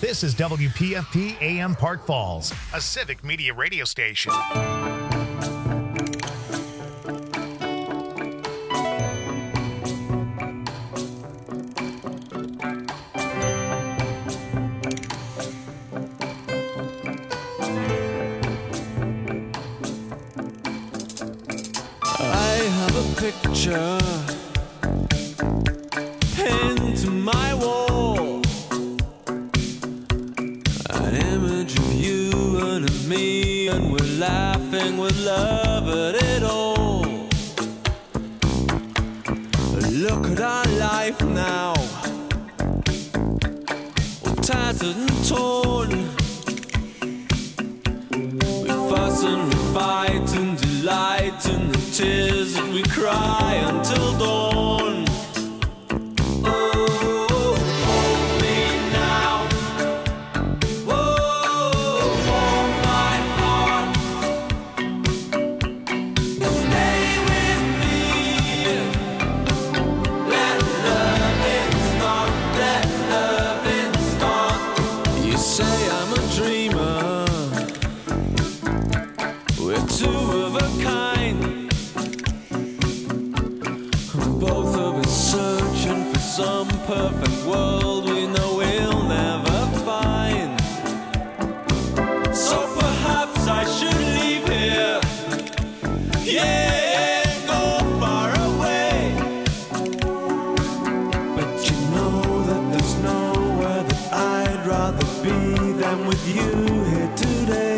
This is WPFP AM Park Falls, a civic media radio station. I have a picture pinned to my wall, an image of you and of me, and we're laughing with love at it all. Look at our life now, all tattered and torn. We fuss and we fight and delight in the tears that we cry until dawn. Oh, hold me now. Oh, warm my heart. Stay with me. Let loving start. Let loving start. You say I'm a dreamer. We're two of a kind, both of us searching for some perfect world we know we'll never find. So perhaps I should leave here, yeah, and go far away. But you know that there's nowhere that I'd rather be than with you here today.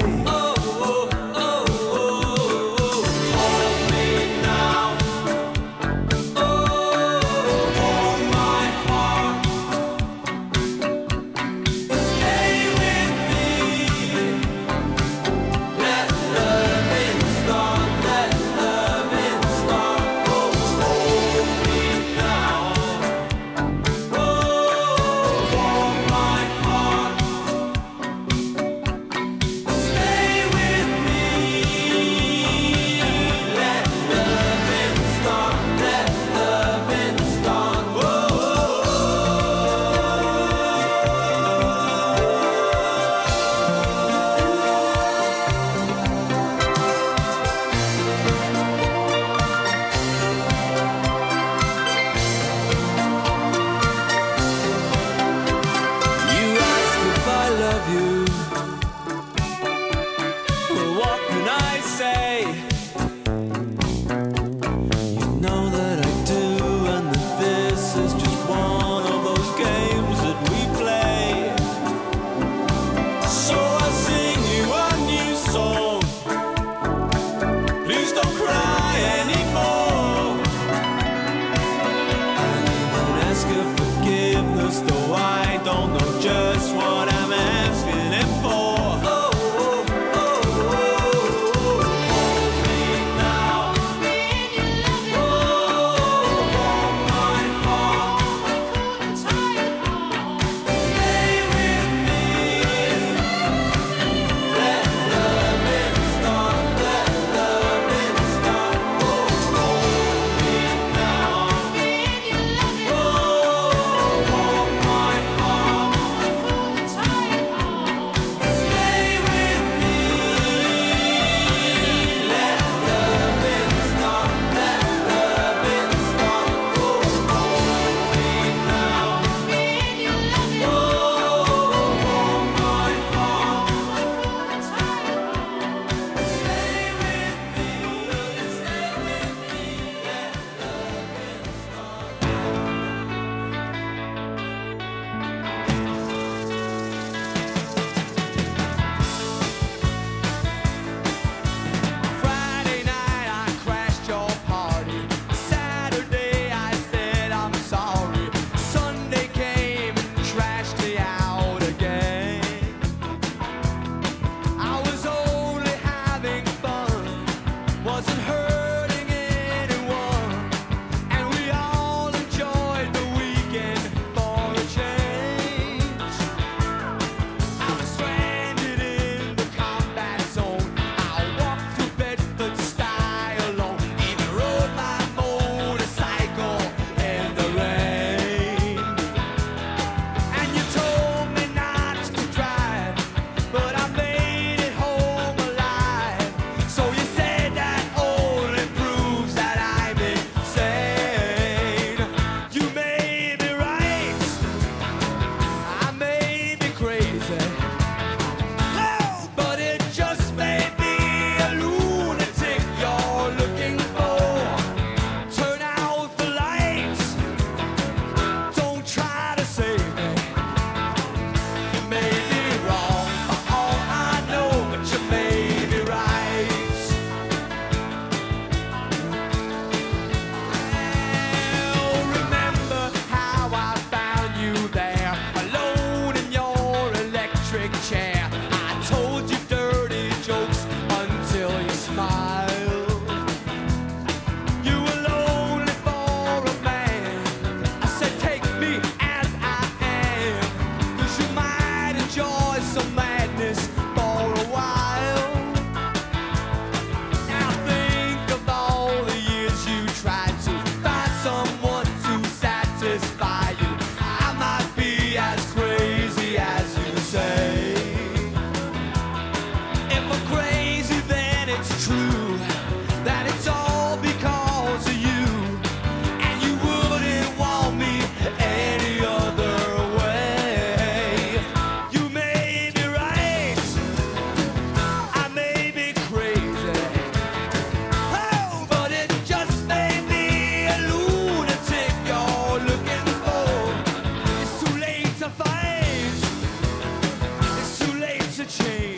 it's true that it's all because of you, and you wouldn't want me any other way. You may be right, I may be crazy, oh, but it just may be a lunatic you're looking for. It's too late to fight, it's too late to change.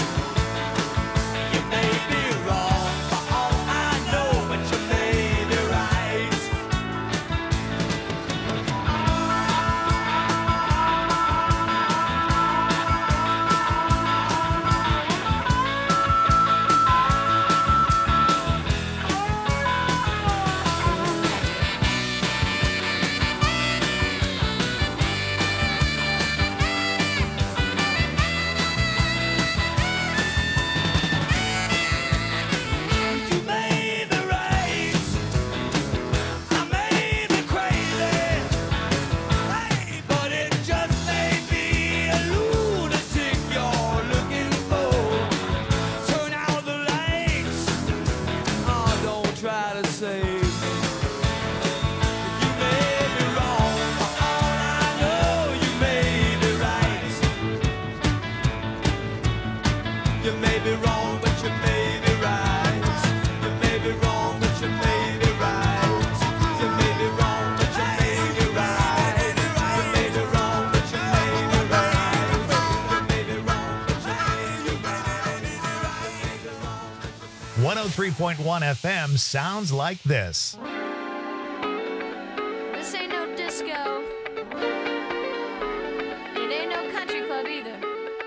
You may be wrong for all I know, but you may be right. You may be right, I may be crazy, hey, but it just may be a lunatic you're looking for. Turn out the lights, oh, don't try to save me. You may be wrong, for all I know, you may be right. You may be wrong, but you may be right. You may be wrong, but you may be right. You may be wrong, but you may be right. You may be wrong, but you may be right. You may be wrong, but you may be right. 103.1 FM sounds like this. This ain't no disco. It ain't no country club either.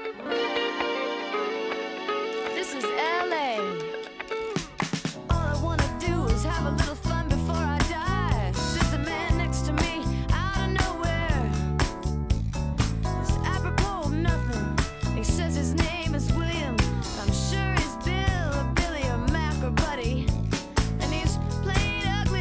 This is LA. All I wanna do is have a little fun before I die. Sits a man next to me out of nowhere. It's apropos of nothing. He says his name is William. I'm sure he's Bill or Billy or Mac or Buddy. And he's played ugly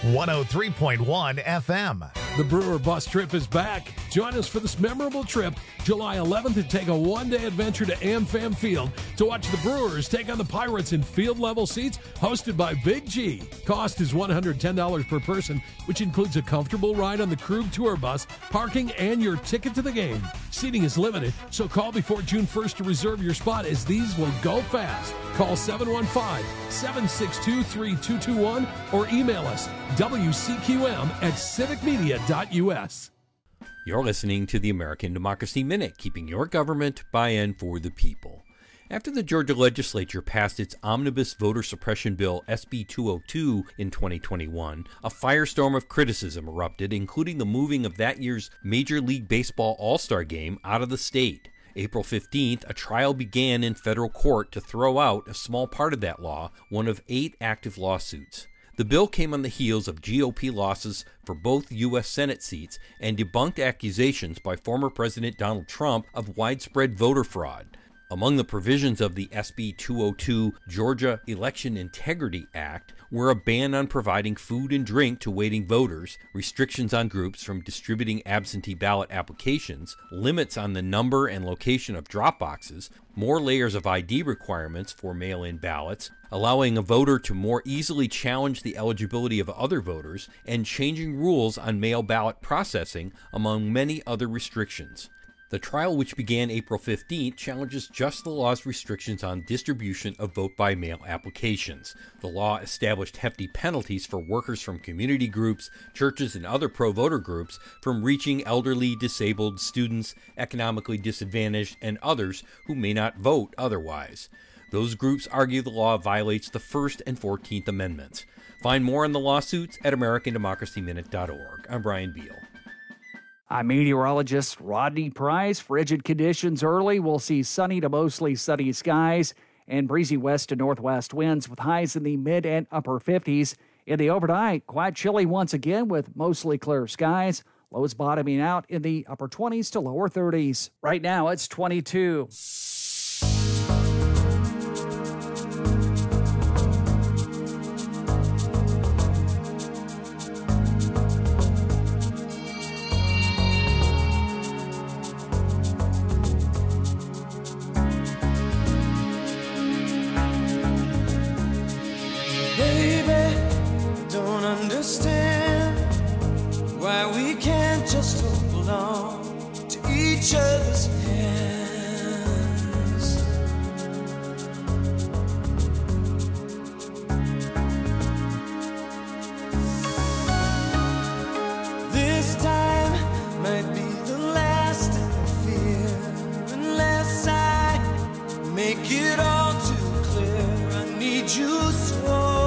103.1 FM. The Brewer Bus Trip is back. Join us for this memorable trip, July 11th, and take a one-day adventure to AmFam Field to watch the Brewers take on the Pirates in field-level seats hosted by Big G. Cost is $110 per person, which includes a comfortable ride on the Krug Tour Bus, parking, and your ticket to the game. Seating is limited, so call before June 1st to reserve your spot, as these will go fast. Call 715-762-3221 or email us wcqm@civicmedia.us. You're listening to the American Democracy Minute, keeping your government by and for the people. After the Georgia legislature passed its omnibus voter suppression bill SB 202 in 2021, a firestorm of criticism erupted, including the moving of that year's Major League Baseball All-Star Game out of the state. April 15th, a trial began in federal court to throw out a small part of that law, one of 8 active lawsuits. The bill came on the heels of GOP losses for both U.S. Senate seats and debunked accusations by former President Donald Trump of widespread voter fraud. Among the provisions of the SB 202 Georgia Election Integrity Act were a ban on providing food and drink to waiting voters, restrictions on groups from distributing absentee ballot applications, limits on the number and location of drop boxes, more layers of ID requirements for mail-in ballots, allowing a voter to more easily challenge the eligibility of other voters, and changing rules on mail ballot processing, among many other restrictions. The trial, which began April 15th, challenges just the law's restrictions on distribution of vote-by-mail applications. The law established hefty penalties for workers from community groups, churches, and other pro-voter groups from reaching elderly, disabled, students, economically disadvantaged, and others who may not vote otherwise. Those groups argue the law violates the First and 14th Amendments. Find more on the lawsuits at AmericanDemocracyMinute.org. I'm Brian Beal. I'm meteorologist Rodney Price. Frigid conditions early. We'll see sunny to mostly sunny skies and breezy west to northwest winds with highs in the mid and upper 50s. In the overnight, quite chilly once again with mostly clear skies. Lows bottoming out in the upper 20s to lower 30s. Right now, it's 22. Why we can't just hold on to each other's hands. This time might be the last I fear, unless I make it all too clear. I need you so.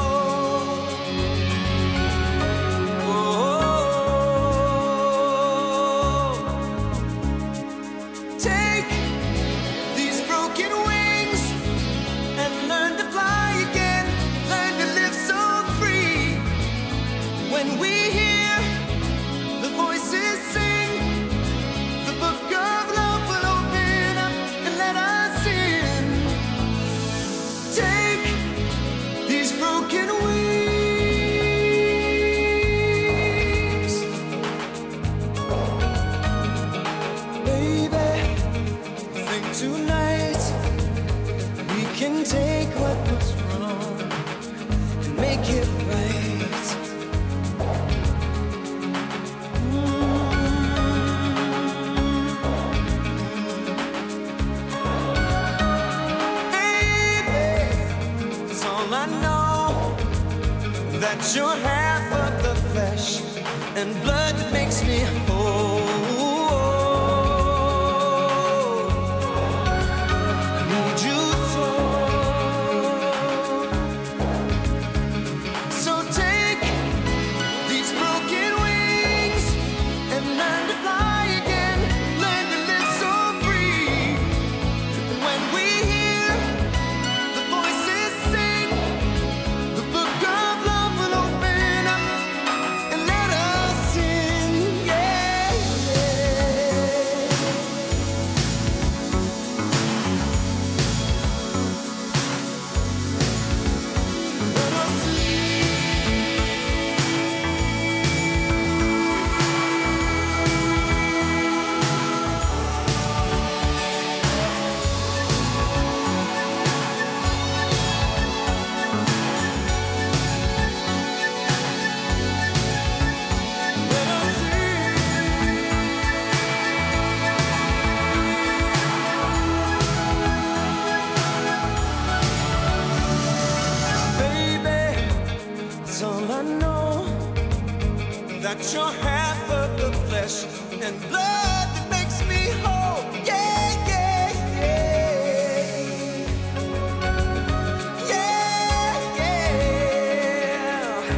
You're half of the flesh and blood that makes me whole. I need you so. So take these broken wings and learn to fly again. Learn to live so free. When we hear the voices sing, the book of love will open up and let us in, yeah. all I know, that you're half of the flesh and blood that makes me whole. Yeah, yeah, yeah. Yeah, yeah.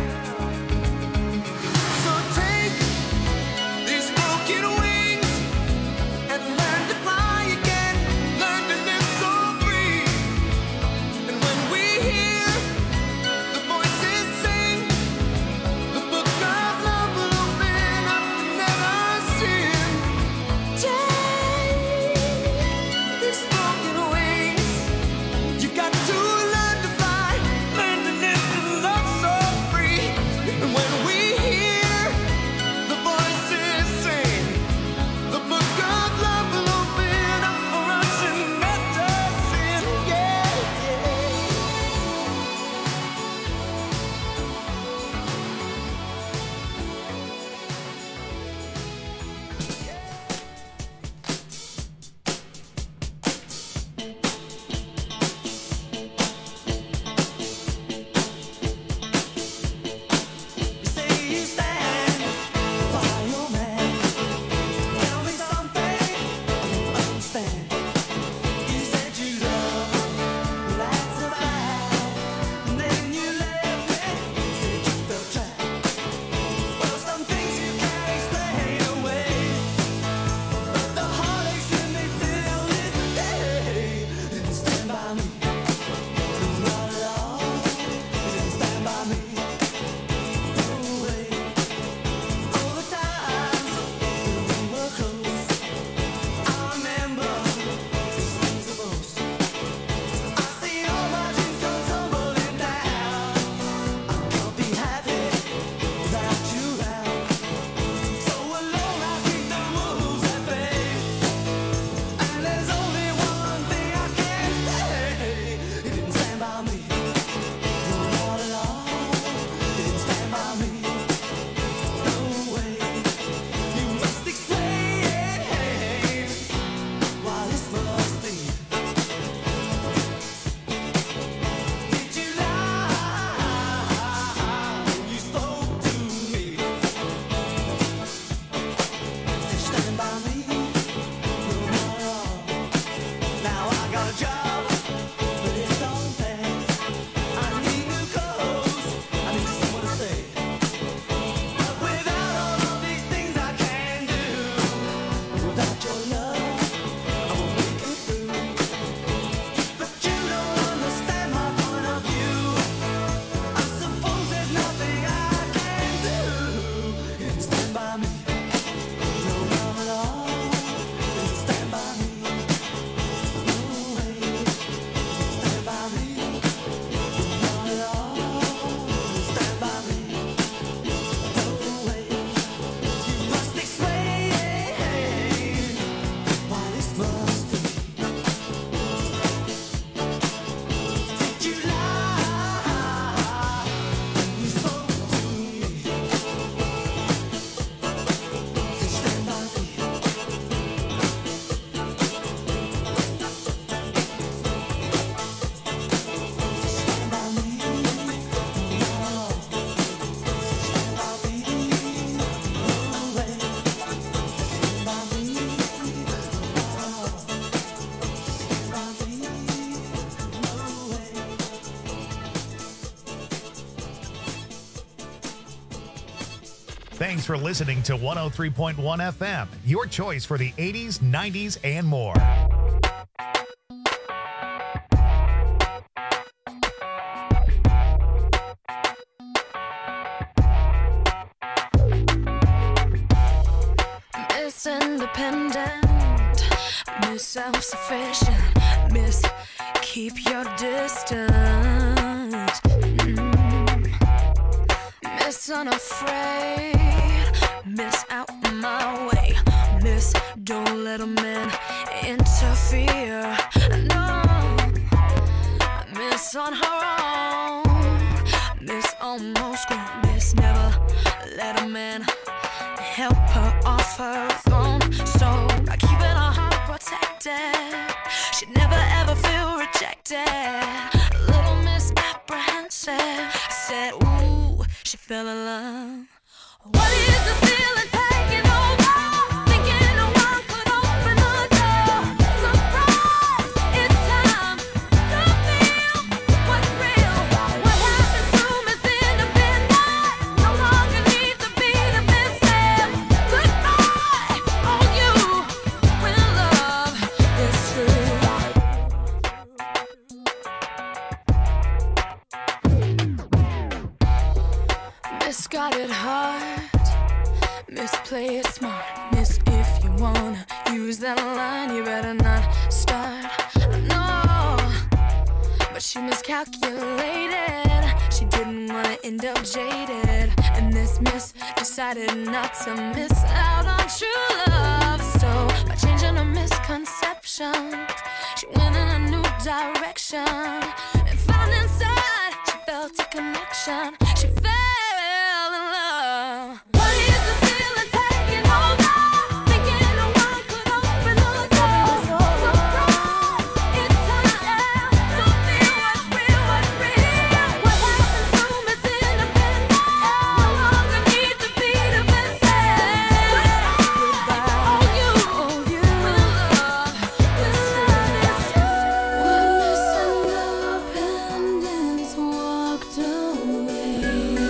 So take these broken wings and learn to fly again, learn to live so free. And when we hear the voices sing, the book of love will open up and let us in. Take these broken wings. You got to learn to fly, learn to live and love so free. And when we hear the voices sing, the book of love will open up for us and let us in. Yeah, yeah. You say you stand by your man. Tell me something I don't understand. You said you love me, that's a lie. And then you left me, said you felt trapped. Well, some things you can't explain away, but the heartaches in me feel this day. Didn't stand by me, not at all. Didn't stand by me. All the times we were close, I remember these things the most. I see all my dreams come tumbling down. I can't be happy without you around. So alone I keep the wolves at bay. And there's only one thing I can say: you didn't stand by me, no, not at all. You didn't stand by me. No way. You must explain why this must be. Did you lie when you spoke to me? Did you stand by me? No, not at all. Now I got a job, but it don't pay. I need new clothes, I need someone to stay. But without all of these things I can do, without your love, I won't make it through. But you don't understand my point of view. I suppose there's nothing I can do. You didn't stand by me, no, not at all. You didn't stand by me, no way. You didn't stand by me, not at all. You didn't stand by me. No way. You must explain why this must be. Did you lie when you spoke to me? Did you stand by me? Stand by me. Stand by me. No way. Stand by me. Stand by me. No way. Thanks for listening to 103.1 FM, your choice for the 80s, 90s, and more. Miss Independent, Miss Self-Sufficient, Miss Keep Your Distance, Miss Unafraid, Miss Out My Way, Miss Don't Let a Man Interfere, no, Miss On Her Own, Miss Almost Grown, Miss Never Let a Man help her off her throne. So by keeping her heart protected, she'd never ever feel rejected. Little Miss Apprehensive said, ooh, she fell in love. What is the feeling taking over? Thinking no one could open the door. Surprise, it's time to feel what's real. What happened to Miss Independence? No longer needs to be defensive. Goodbye on you when love is true. Misguided heart, misplay it smart. Miss, if you wanna use that line, you better not start. No, but she miscalculated. She didn't wanna end up jaded, and this miss decided not to miss out on true love. So by changing her misconceptions, she went in a new direction and found inside she felt a connection. She fell in love. What is the feeling taking over? Thinking no one could open the door. Surprise, it's time to feel what's real, what's real. What happened to Miss Independence? No longer need to be defensive. Goodbye on you when love is true. When Miss Independence walked away,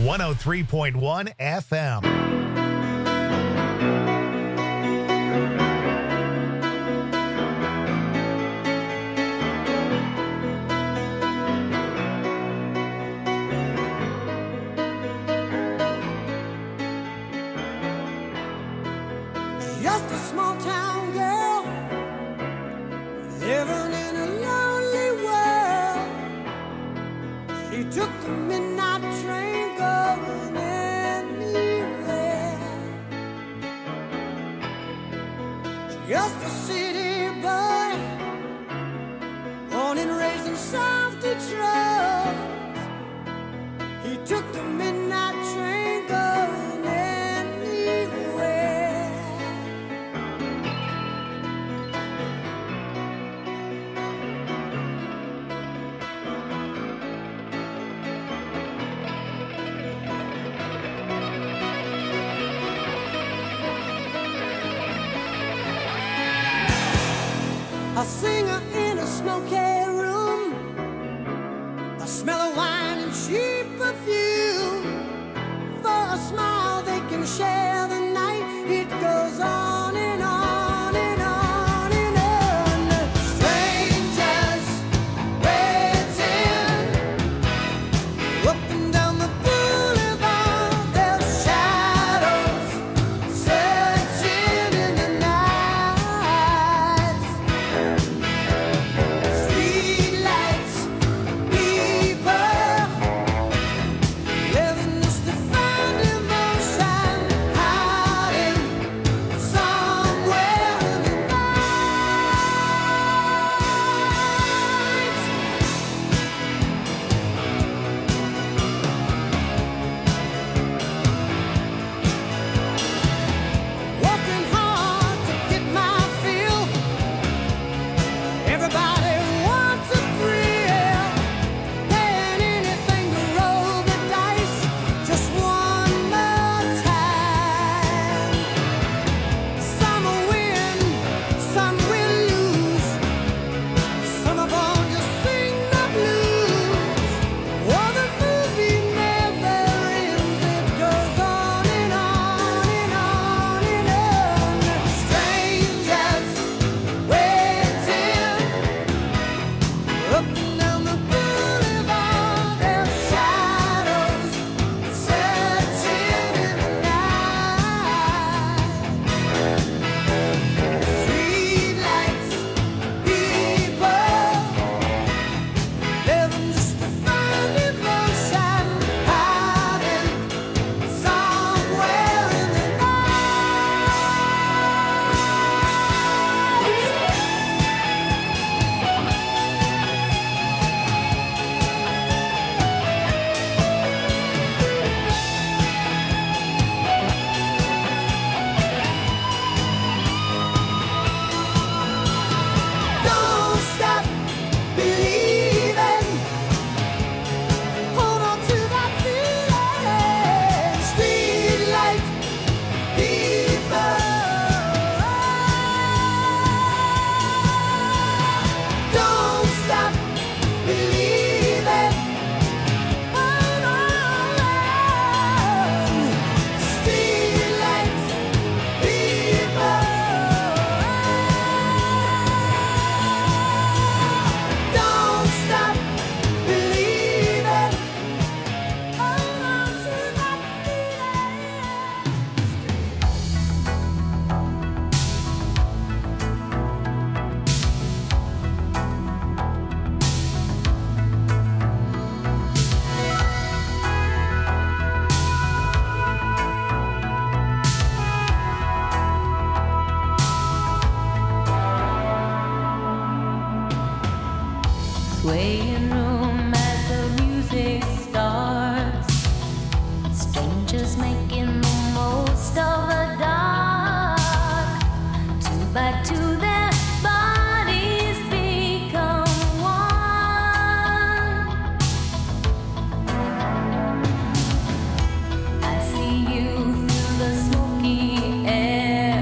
103.1 FM. Just a small town girl living in a lonely world. She took the midnight train going anywhere. Just a city boy, born and raised in South Detroit. He took the midnight train going anywhere. A singer in a smoky room, the smell of wine and cheap perfume. For a smile they can share the night. It goes on and on and on and on. Strangers waiting up and down the boulevard, their shadows searching in the night. Streetlights, people living just to find emotion, hiding somewhere in the night. Working hard to get my fill. Everybody wants a thrill, paying anything to roll the dice just one more time. Some will win, some will lose. Some are born to sing the blues. Oh, the movie never ends. It goes on and on and on and on. Strangers waiting up and down the boulevard, their shadows searching in the night. Streetlights, people living just to find emotion, hiding somewhere in the Don't stop believing. Hold on to that feeling. Streetlight people. Don't stop believing. Hold on. Streetlight people. Don't stop believing. Hold on to that Swaying room as the music starts. Strangers making the most of the dark. Two by two, their bodies become one. I see you through the smoky air.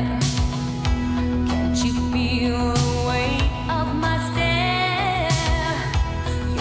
Can't you feel the weight of my stare?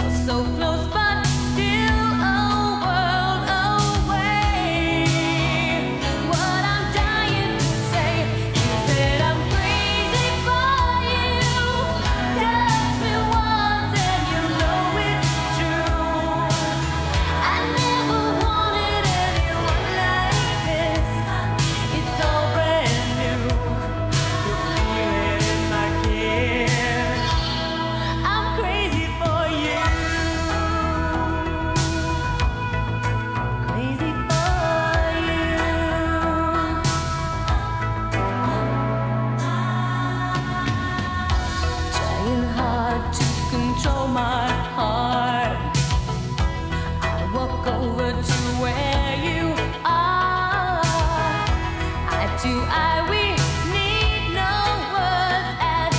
control my heart. I walk over to where you are. I do, we need no words at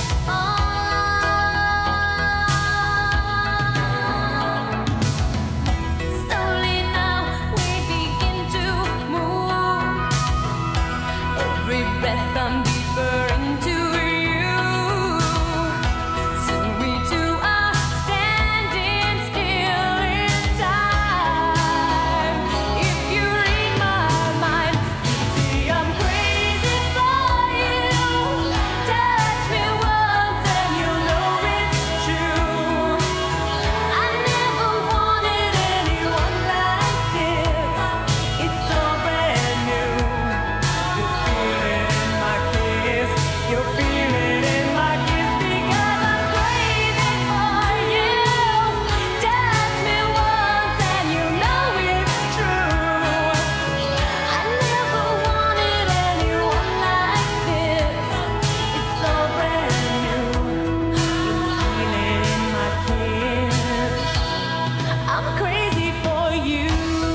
all. Slowly now we begin to move. Every breath I'm deeper into you. Soon we two are standing still in time. If you read my mind, you see I'm crazy for you. Touch me once and you'll know it's true. I never wanted anyone like this. It's all brand new. You feel it in my kiss. You feel it in my kiss because I'm crazy for you. Touch me once and you know it's true. I never wanted anyone like this. It's all brand new. You feel it in my kiss. I'm crazy for you.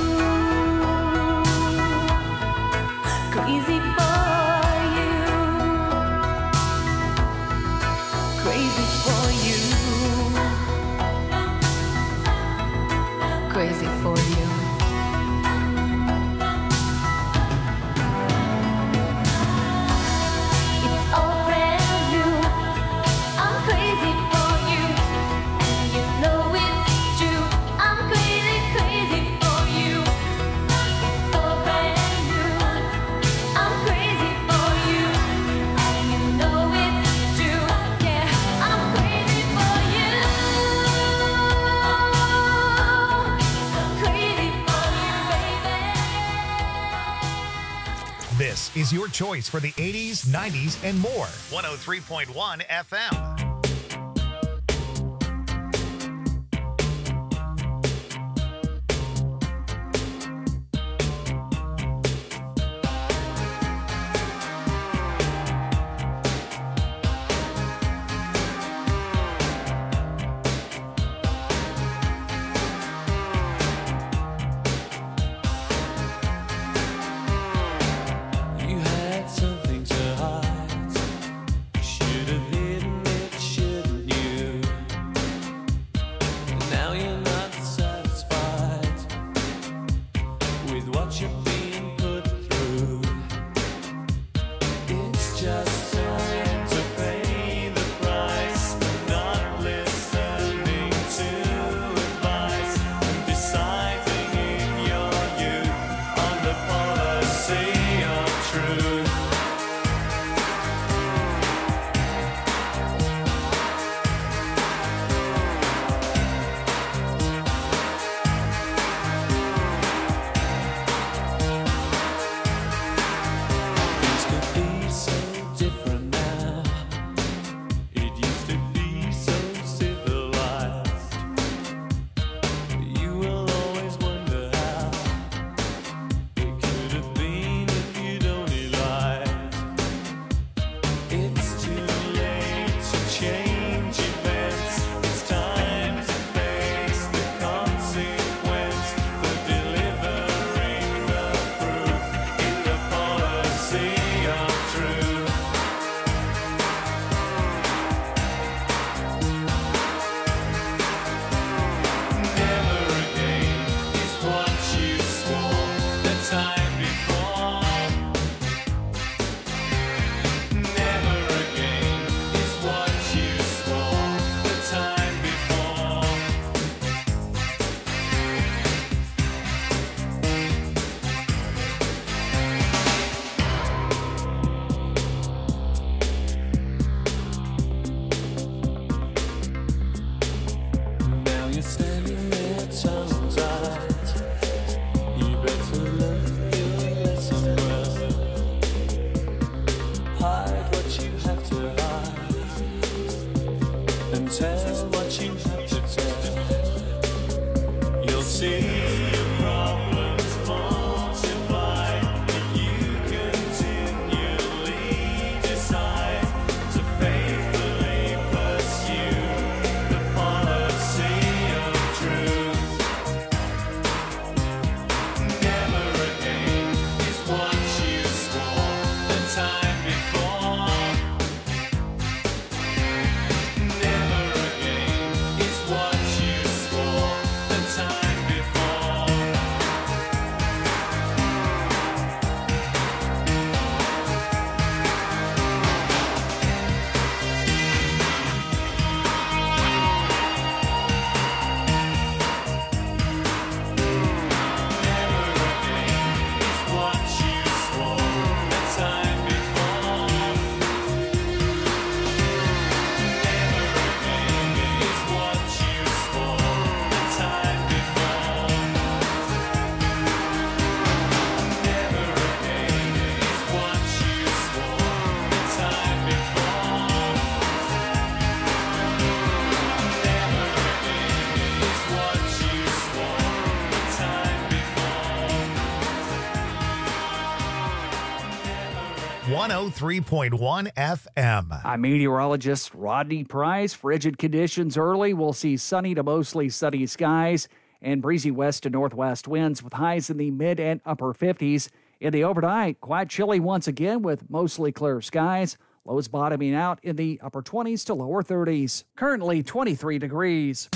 Crazy for you. Crazy for you. Crazy for you. It's all brand new. I'm crazy for you, and you know it's true. I'm crazy, crazy for you. It's all brand new. I'm crazy for you, and you know it's true. Yeah, I'm crazy for you. Crazy for you, baby. This is your choice for the 80s, 90s, and more. 103.1 FM. You had something to hide. Should have hidden it, shouldn't you? Now you're not satisfied with what you're being put through. It's just time to pay the price. Not listening to advice and deciding in your youth on the policy of truth. Things could be so different now. It used to be so civilized. You will always wonder how it could have been if you'd only lied. It's too late to change events. It's time to face the consequence for delivering the proof in the policy of truth. Never again is what you swore the time before. Never again is what you swore the time before. Now you're standing there tongue tied. You better learn your lesson well. Hide what you have to hide and tell what you have to tell. You'll see your problems multiply if you continually decide to faithfully pursue the policy 103.1 FM. I'm meteorologist Rodney Price. Frigid conditions early. We'll see sunny to mostly sunny skies and breezy west to northwest winds with highs in the mid and upper 50s. In the overnight, quite chilly once again with mostly clear skies. Lows bottoming out in the upper 20s to lower 30s. Currently 23 degrees.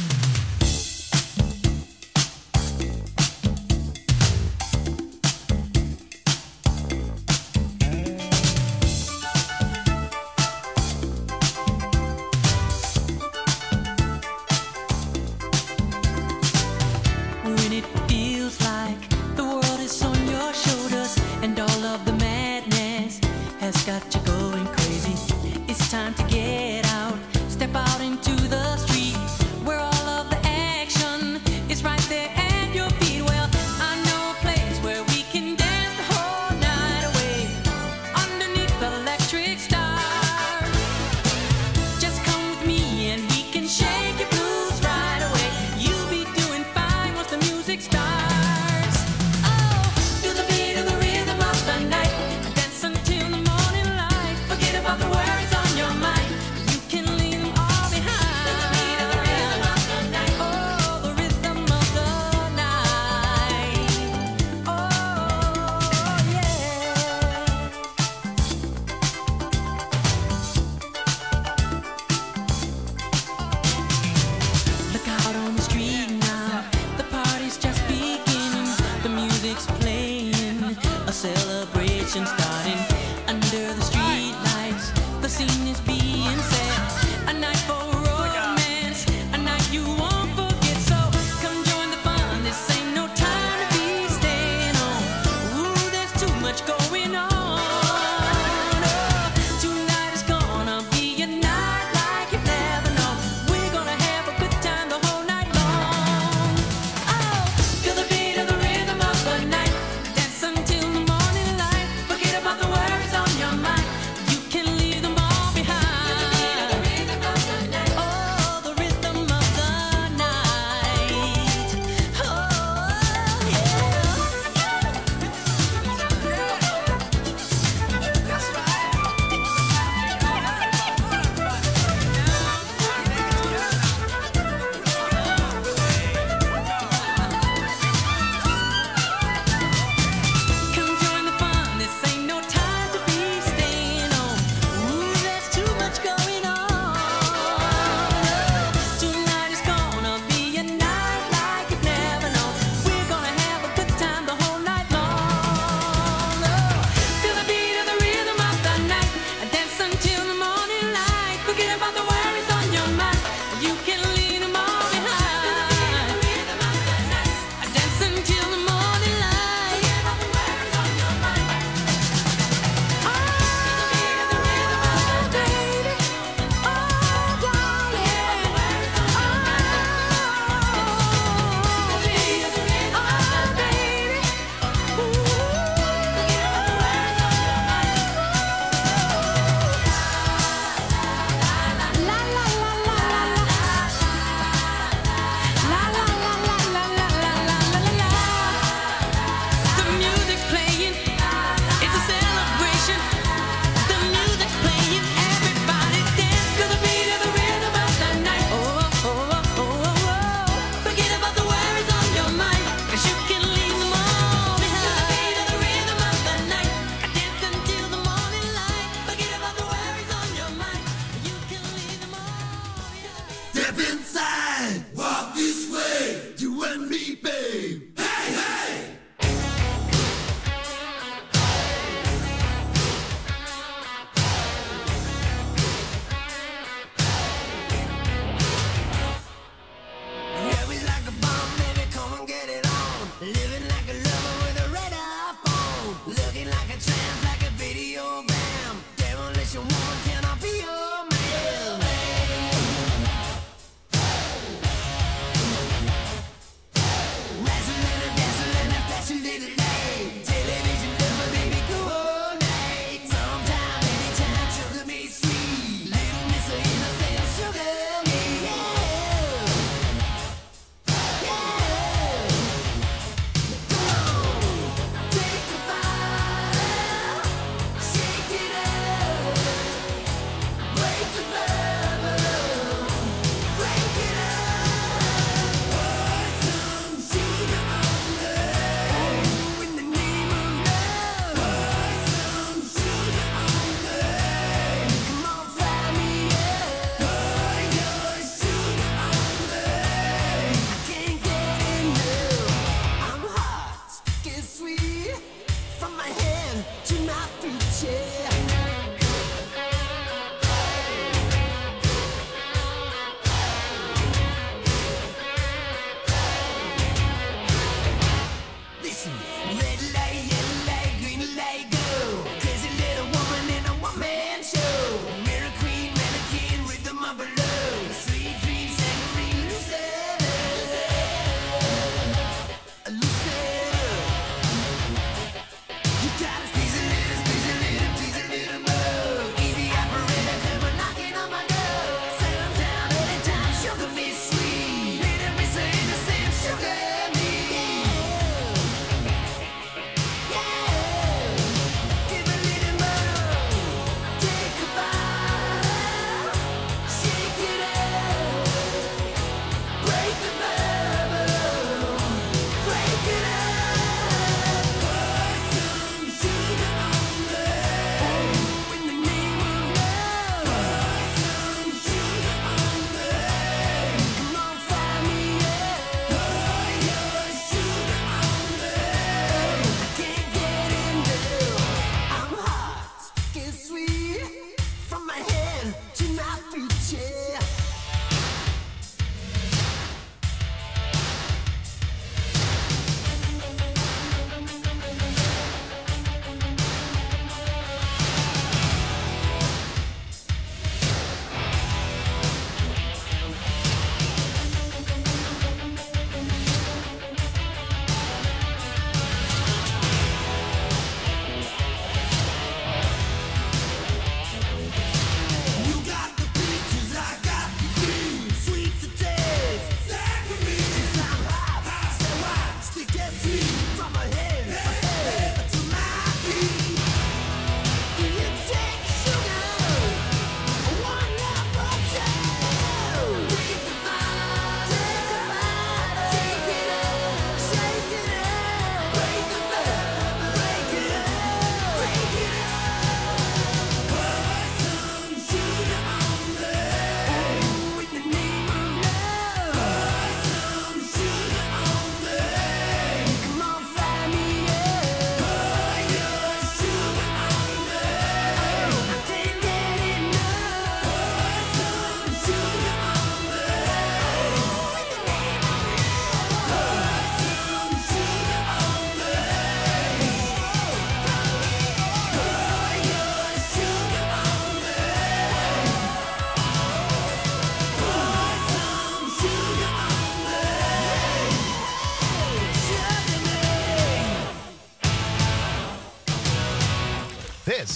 When it feels like the world is on your shoulders and all of the madness has got you going crazy, it's time to get out, step out into the street where all of the action is right there at your feet. Well, I know a place where we can dance the whole night away underneath the electric stars. Just come with me and we can shake your blues right away. You'll be doing fine once the music starts. Oh, feel the beat of the rhythm of the night. Dance until the morning light. Forget about the worries on your mind. You can leave them all behind. Feel the beat of the rhythm of the night. Oh, the rhythm of the night. Oh, yeah. Look out on the street now, the party's just beginning. The music's playing, a celebration starting. Under the street lights, the scene is being set. A night for romance, a night you won't forget. So come join the fun, this ain't no time to be staying home. Ooh, there's too much going on. Oh, tonight is gonna be a night like you've never known. We're gonna have a good time the whole night long. Oh, feel the beat of the rhythm of the night. Dance until the morning light. Forget about the worries on your mind. You can leave them all behind. Oh, the rhythm of the night. Oh, yeah. Come join the fun, this ain't no time to be staying home. Ooh, there's too much going on. Tonight is gonna be a night like you've never known. We're gonna have a good time the whole night long. Feel the beat of the rhythm of the night. Dance until the morning light. Forget about the worries on your mind. You can leave them all behind. Dance until the morning light. Forget about the worries on your mind. Oh, baby. Oh, darling. Oh, baby. The music's playing, it's a celebration. The music's playing, everybody dance to the beat of the rhythm of the night. Oh, oh, oh, oh, oh, oh. Forget about the worries on your mind, 'cause you can leave them all behind. The beat of the rhythm of the night. Dance until the morning light. Forget about the worries on your mind. You can leave them all behind. Step inside, walk this way, you and me, babe. Hey, hey! Yeah, we like a bomb, baby, come and get it on. Living like a lover with a red iPhone. Looking like a tramp, like a video bam. Demolition woman, can I be your man?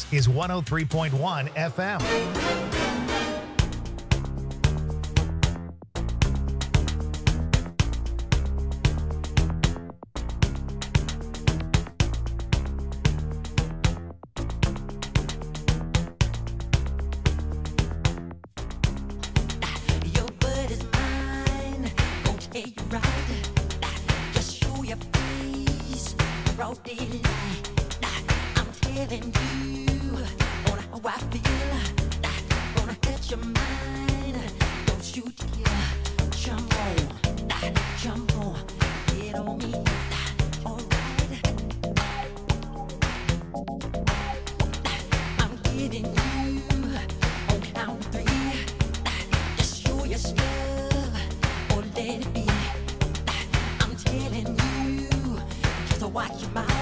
is 103.1 FM. Your bud is mine, gon' tell you right. Just show your face, broad daylight. I'm telling you on how I feel. Gonna catch your mind, don't you dare jump on, get on me. Alright, I'm getting you on count three. Just show your stuff or let it be. I'm telling you, just watch your mouth.